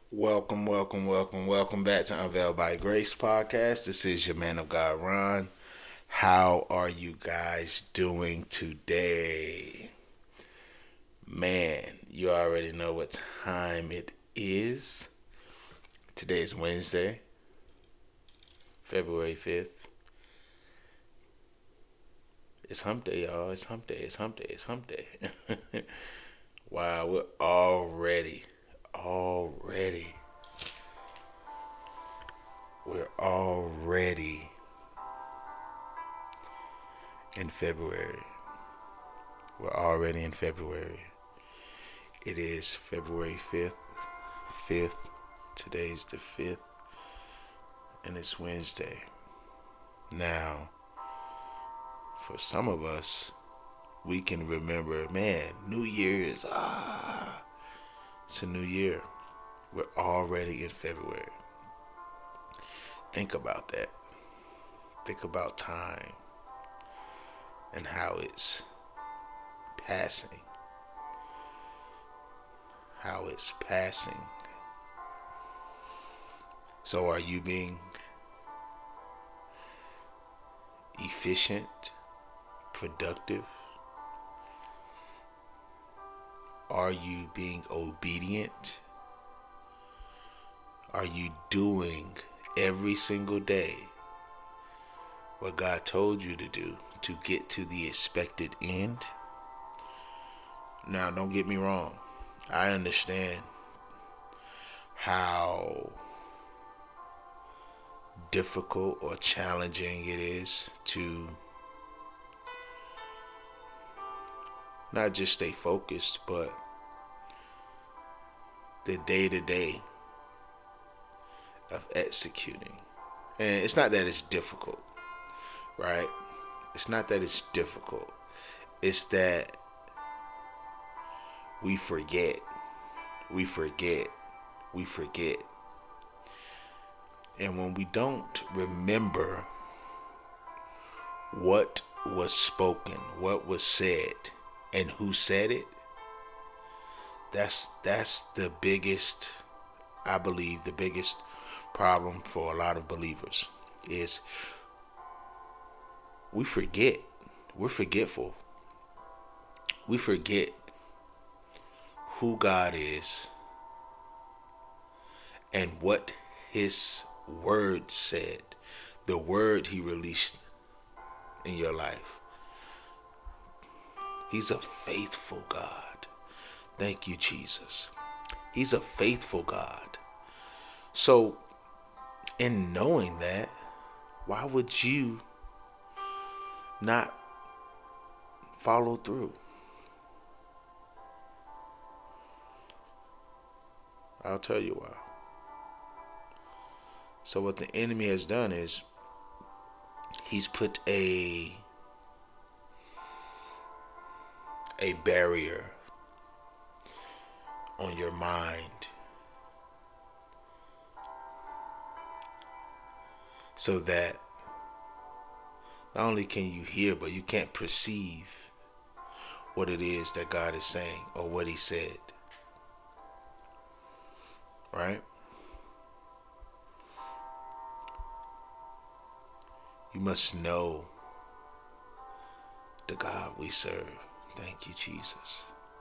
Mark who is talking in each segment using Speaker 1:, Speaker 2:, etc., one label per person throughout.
Speaker 1: Welcome back to Unveiled by Grace podcast. This is your man of God, Ron. How are you guys doing today? Man, you already know what time it is. Today is Wednesday, February 5th. It's hump day, y'all. It's hump day. It's hump day. It's hump day. Wow, we're already, we're already in February. We're already in February. It is February 5th. 5th. Today's the 5th. And it's Wednesday. Now, for some of us, we can remember, man, New Year's, it's a new year. We're already in February. Think about that. Think about time and how it's passing. How it's passing. So are you being efficient, productive? Are you being obedient? Are you doing every single day what God told you to do to get to the expected end? Now, don't get me wrong. I understand how difficult or challenging it is to not just stay focused, but the day-to-day of executing. And it's not that it's difficult, right? It's not that it's difficult. It's that we forget. We forget. And when we don't remember what was spoken, what was said, and who said it, that's the biggest, I believe, the biggest problem for a lot of believers is we forget. We're forgetful. We forget who God is and what His word said, the word He released in your life. He's a faithful God. Thank you, Jesus. He's a faithful God. So, in knowing that, why would you not follow through? I'll tell you why. So what the enemy has done is he's put a barrier on your mind so that not only can you hear, but you can't perceive what it is that God is saying or what He said. Right? You must know the God we serve. Thank you, Jesus.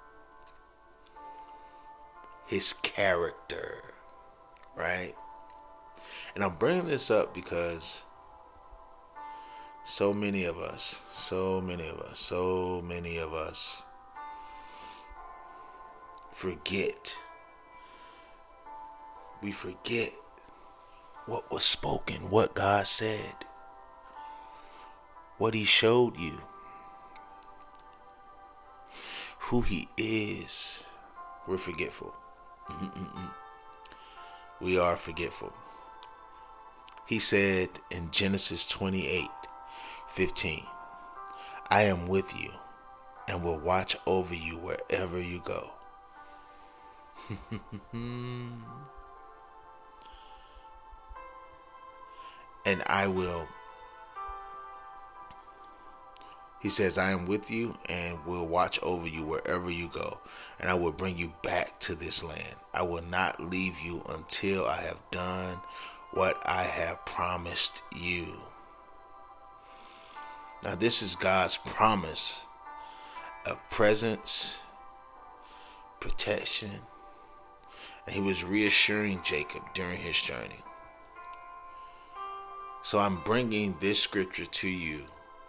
Speaker 1: His character, right? And I'm bringing this up because so many of us forget. We forget what was spoken, what God said, what He showed you, who He is. We're forgetful. We are forgetful. He said in Genesis 28:15, I am with you and will watch over you wherever you go. And He says, I am with you and will watch over you wherever you go, and I will bring you back to this land. I will not leave you until I have done what I have promised you. Now, this is God's promise of presence, protection, and he was reassuring Jacob during his journey. So I'm bringing this scripture to you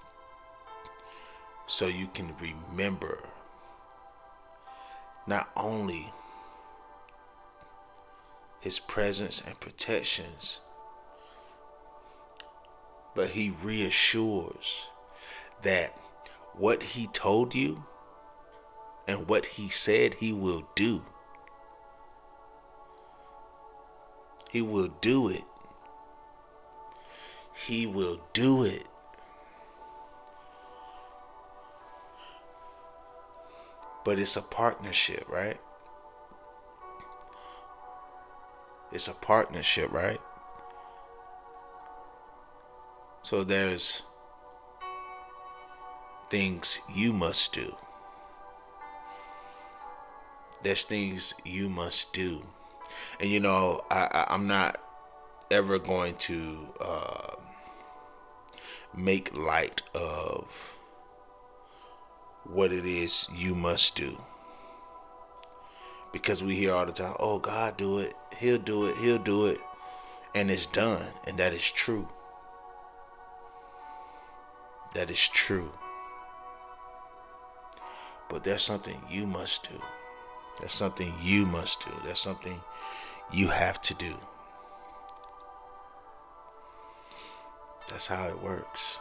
Speaker 1: so you can remember not only his presence and protections, but he reassures that what he told you and what he said he will do, he will do it. He will do it. But it's a partnership, right? It's a partnership, right? So there's things you must do. There's things you must do. And you know, I'm not ever going to make light of what it is you must do, because we hear all the time, oh, God do it, he'll do it, he'll do it, and it's done. And that is true. That is true. But there's something you must do. There's something you must do. There's something you have to do. That's how it works.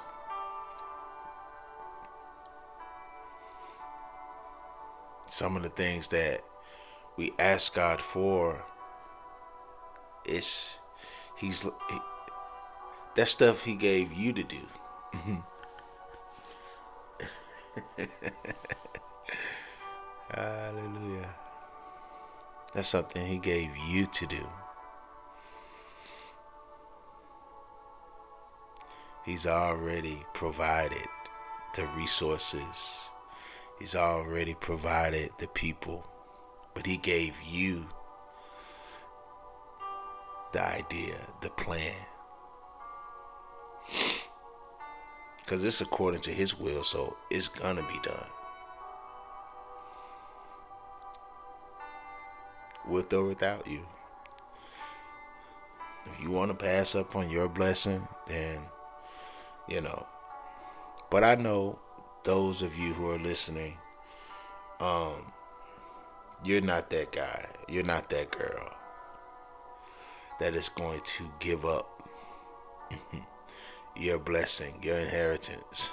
Speaker 1: Some of the things that we ask God for is that stuff he gave you to do. Hallelujah. That's something he gave you to do. He's already provided the resources. He's already provided the people. But he gave you the idea, the plan. Because it's according to his will, so it's gonna be done. With or without you. If you want to pass up on your blessing, then, you know. But I know those of you who are listening, you're not that guy. You're not that girl that is going to give up your blessing, your inheritance,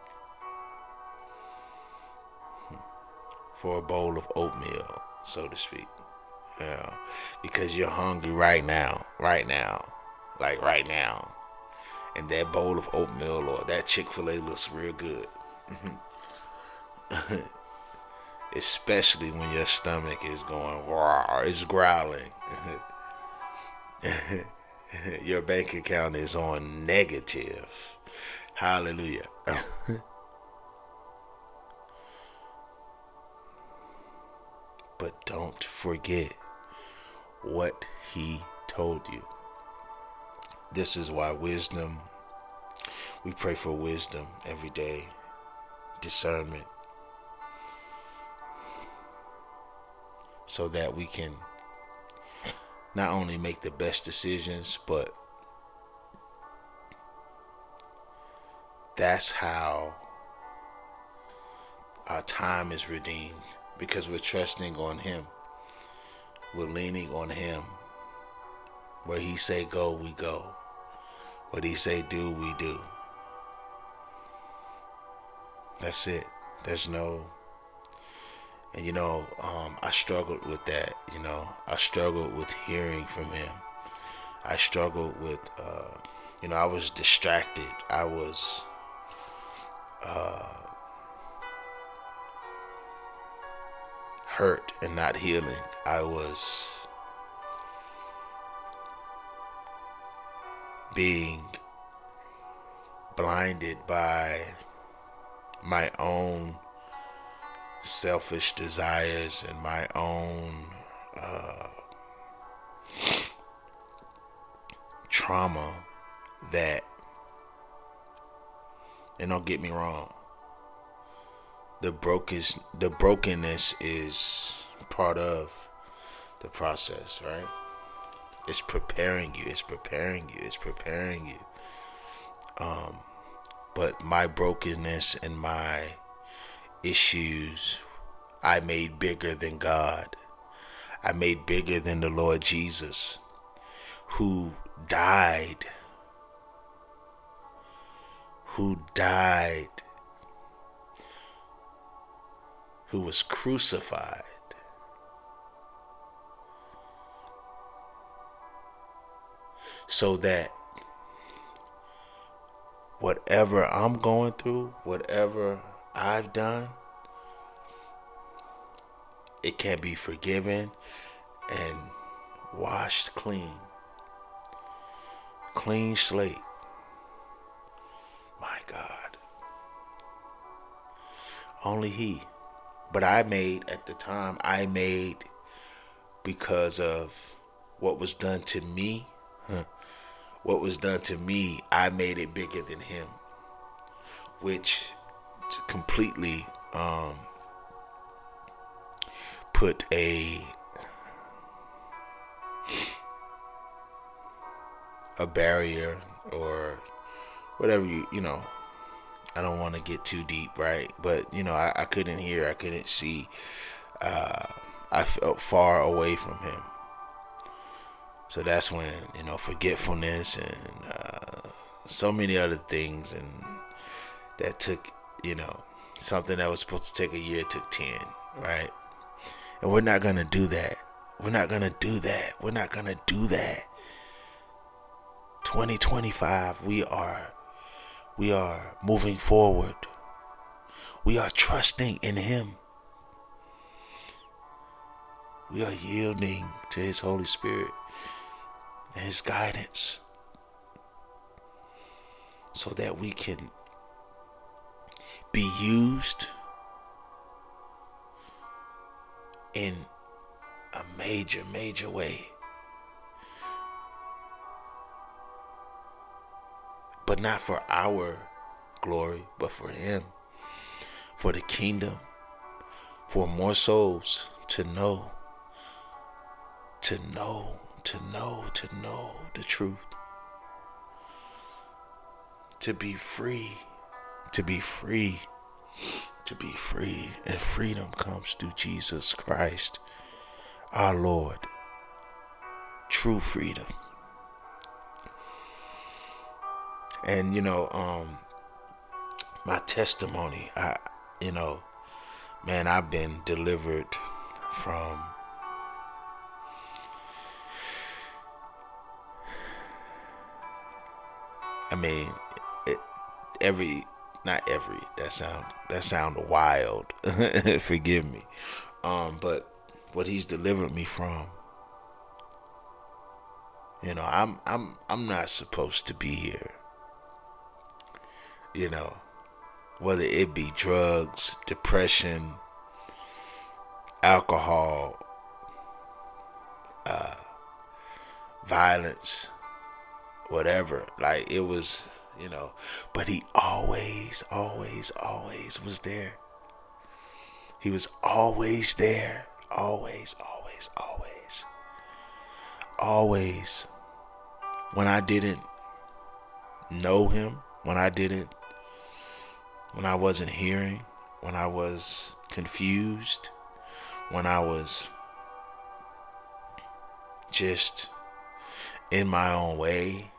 Speaker 1: for a bowl of oatmeal, so to speak. Yeah, because you're hungry right now, like right now, and that bowl of oatmeal or that Chick-fil-A looks real good. Especially when your stomach is going raw, it's growling. Your bank account is on negative. Hallelujah. But don't forget what he told you. This is why wisdom, we pray for wisdom every day, discernment, so that we can not only make the best decisions, but that's how our time is redeemed, because we're trusting on him. We're leaning on him. Where he say go, we go. What he say do, we do. That's it. There's no. And you know, I struggled with that. You know, I struggled with hearing from him. I struggled with, I was distracted. I was hurt and not healing. I was being blinded by my own selfish desires and my own trauma that, and don't get me wrong, the brokenness is part of the process, right? It's preparing you. But my brokenness and my issues, I made bigger than God. I made bigger than the Lord Jesus, who died, who was crucified, so that whatever I'm going through, whatever I've done, it can be forgiven and washed clean. Clean slate. My God. Only He. But at the time, I made because of what was done to me. What was done to me, I made it bigger than Him, which completely put a barrier, or whatever, you know. I don't want to get too deep, right? But I couldn't hear, I couldn't see. I felt far away from Him. So that's when, forgetfulness and so many other things, and that took, something that was supposed to take a year took 10, right? And we're not going to do that. We're not going to do that. 2025, we are moving forward. We are trusting in Him. We are yielding to His Holy Spirit and His guidance, so that we can be used in a major way. But not for our glory, but for Him, for the kingdom, for more souls to know the truth, to be free, and freedom comes through Jesus Christ, our Lord. True freedom. And my testimony, I've been delivered from that sound wild. Forgive me. But what He's delivered me from, I'm not supposed to be here. Whether it be drugs, depression, alcohol, violence, whatever. Like, it was, but He always was there. He was always there. Always. When I didn't know Him, when I wasn't hearing, when I was confused, when I was just in my own way.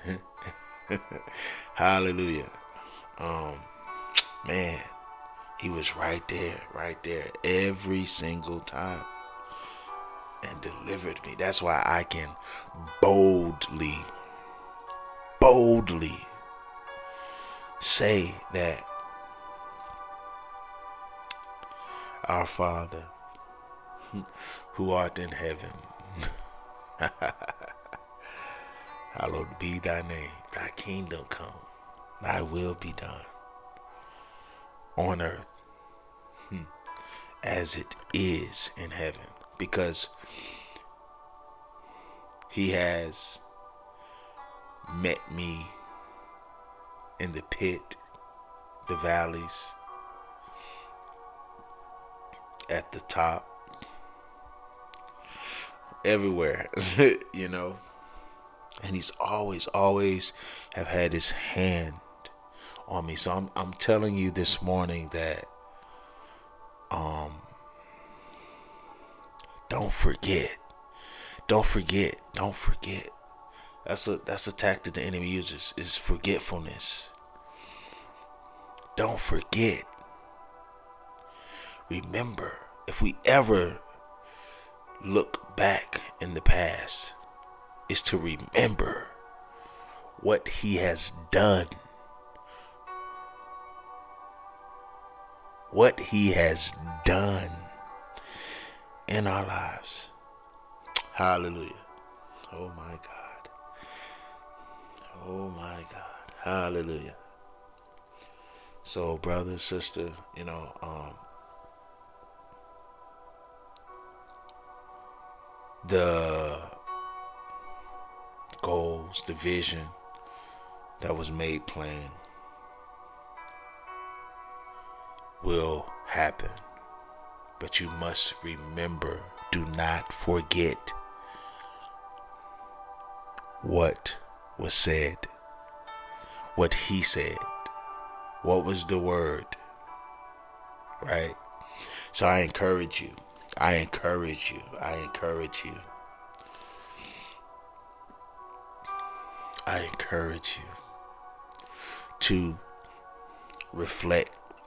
Speaker 1: Hallelujah. Man, He was right there every single time, and delivered me. That's why I can boldly say that our Father, who art in heaven, hallowed be Thy name. Thy kingdom come. Thy will be done on earth as it is in heaven, because he has met me in the pit, the valleys, at the top, everywhere, you know. And he's always have had his hand on me. So I'm telling you this morning that don't forget. Don't forget. Don't forget. That's a tactic the enemy uses, is forgetfulness. Don't forget. Remember, if we ever look back in the past, is to remember what he has done. What he has done in our lives. Hallelujah. Oh my God. Oh my God. Hallelujah. So, brother, sister, the goals, the vision that was made plain will happen. But you must remember, do not forget what was said, what he said, what was the word, right? So I encourage you. I encourage you to reflect.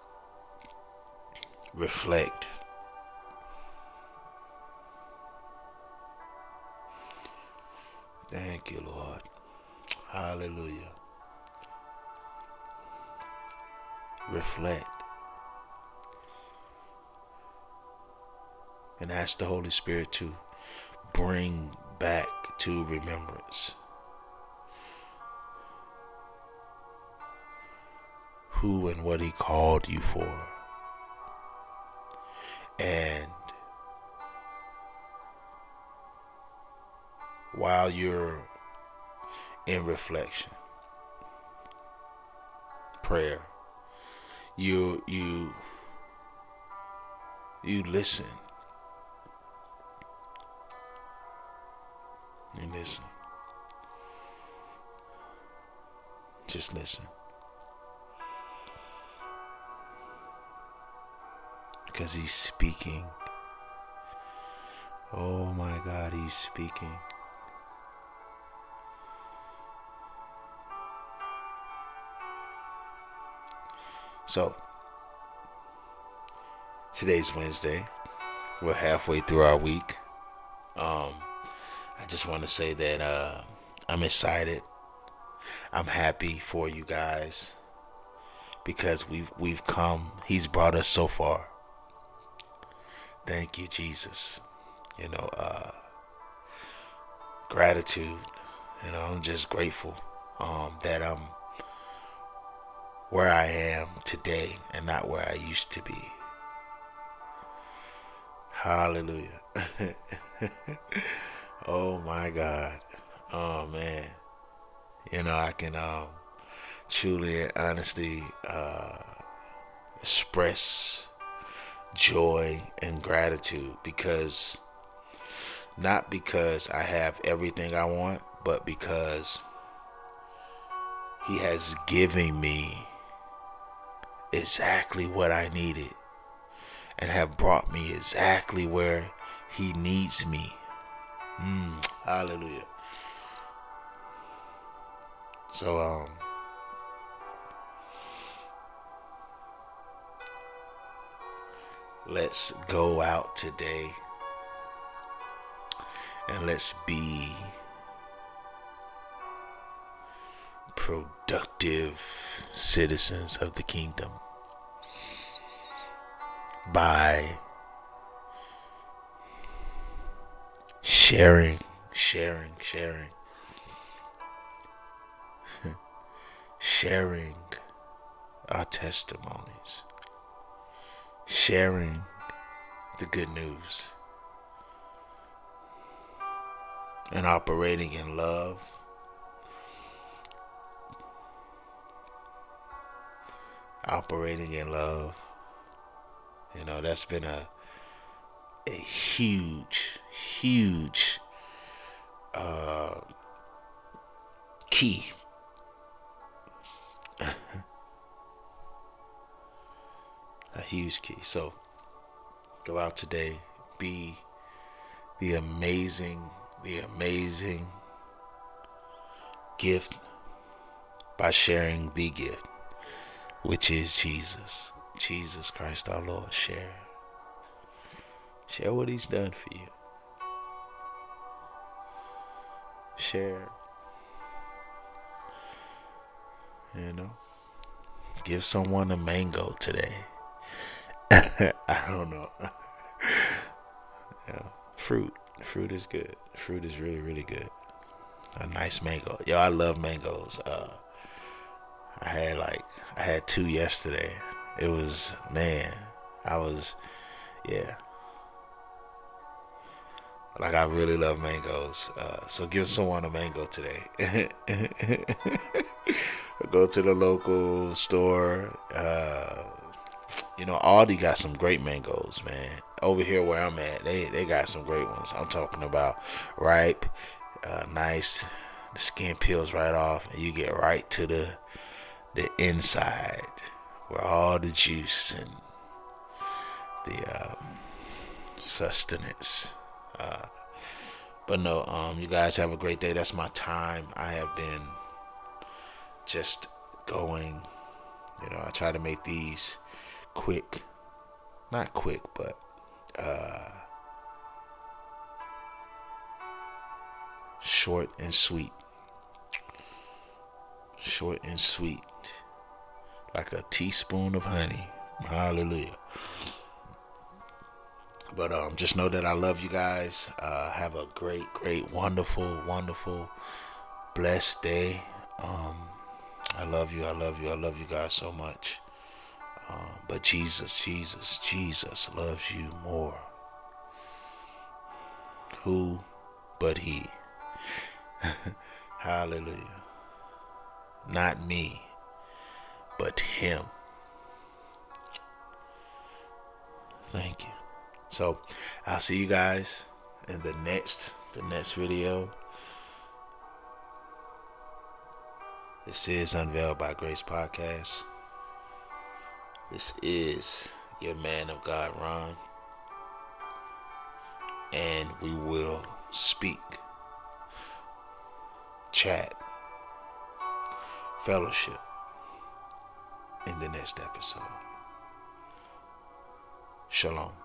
Speaker 1: Thank you, Lord. Hallelujah. Reflect. And ask the Holy Spirit to bring back to remembrance who and what he called you for. And while you're in reflection, prayer, you listen. You listen. Just listen. Because he's speaking. Oh my God, he's speaking. So, today's Wednesday. We're halfway through our week. I just want to say that I'm excited. I'm happy for you guys because we've come. He's brought us so far. Thank you, Jesus. Gratitude. I'm just grateful that I'm where I am today and not where I used to be. Hallelujah. Oh my God. Oh man. I can truly and honestly express joy and gratitude not because I have everything I want, but because he has given me exactly what I needed and have brought me exactly where he needs me. Hallelujah. So let's go out today and let's be productive citizens of the kingdom by sharing our testimonies, sharing the good news, and operating in love. Operating in love. That's been a huge, huge key. A huge key. So go out today, be the amazing gift by sharing the gift, which is Jesus Christ our Lord. Share what he's done for you. Share. Give someone a mango today. I don't know. Fruit is good. Fruit is really, really good. A nice mango. Yo, I love mangoes. I had 2 yesterday. It was, man, yeah. Like, I really love mangoes. So give someone a mango today. Go to the local store. Aldi got some great mangoes, man. Over here where I'm at, they got some great ones. I'm talking about ripe, nice. The skin peels right off, and you get right to the inside, where all the juice and the sustenance. But no, you guys have a great day. That's my time. I have been just going. I try to make these quick, not quick, but short and sweet. Short and sweet, like a teaspoon of honey. Hallelujah. But just know that I love you guys. Have a great, great, wonderful, wonderful, blessed day. I love you. I love you guys so much. But Jesus loves you more. Who but he? Hallelujah. Not me, but him. Thank you. So I'll see you guys in the next video. This is Unveiled by Grace Podcast. This is your man of God, Ron. And we will speak, chat, fellowship in the next episode. Shalom.